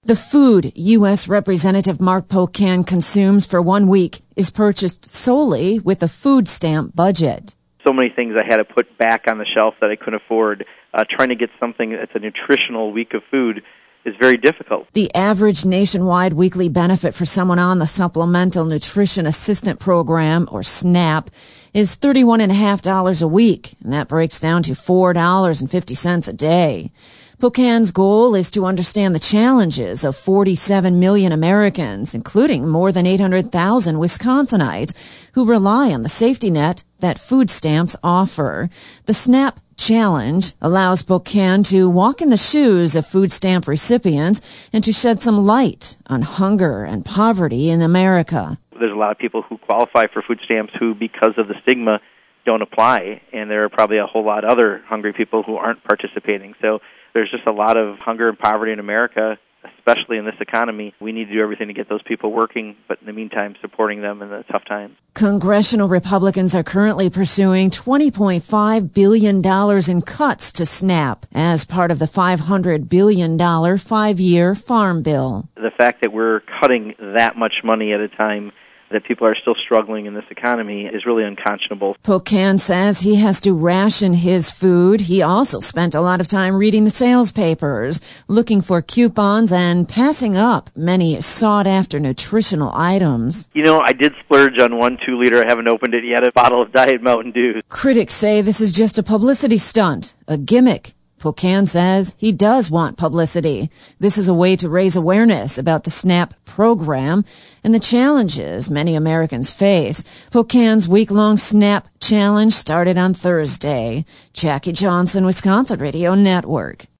The food U.S. Representative Mark Pocan consumes for 1 week is purchased solely with a food stamp budget. So many things I had to put back on the shelf that I couldn't afford. Trying to get something that's a nutritional week of food is very difficult. The average nationwide weekly benefit for someone on the Supplemental Nutrition Assistant Program, or SNAP, is $31.50 a week, and that breaks down to $4.50 a day. Pocan's goal is to understand the challenges of 47 million Americans, including more than 800,000 Wisconsinites, who rely on the safety net that food stamps offer. The SNAP Challenge allows Pocan to walk in the shoes of food stamp recipients and to shed some light on hunger and poverty in America. There's a lot of people who qualify for food stamps who, because of the stigma, don't apply, and there are probably a whole lot of other hungry people who aren't participating. So there's just a lot of hunger and poverty in America, especially in this economy. We need to do everything to get those people working, but in the meantime, supporting them in the tough times. Congressional Republicans are currently pursuing $20.5 billion in cuts to SNAP as part of the $500 billion 5-year farm bill. The fact that we're cutting that much money at a time that people are still struggling in this economy is really unconscionable. Pocan says he has to ration his food. He also spent a lot of time reading the sales papers, looking for coupons, and passing up many sought-after nutritional items. You know, I did splurge on 1 2-liter, I haven't opened it yet, a bottle of Diet Mountain Dew. Critics say this is just a publicity stunt, a gimmick. Pocan says he does want publicity. This is a way to raise awareness about the SNAP program and the challenges many Americans face. Pocan's week-long SNAP challenge started on Thursday. Jackie Johnson, Wisconsin Radio Network.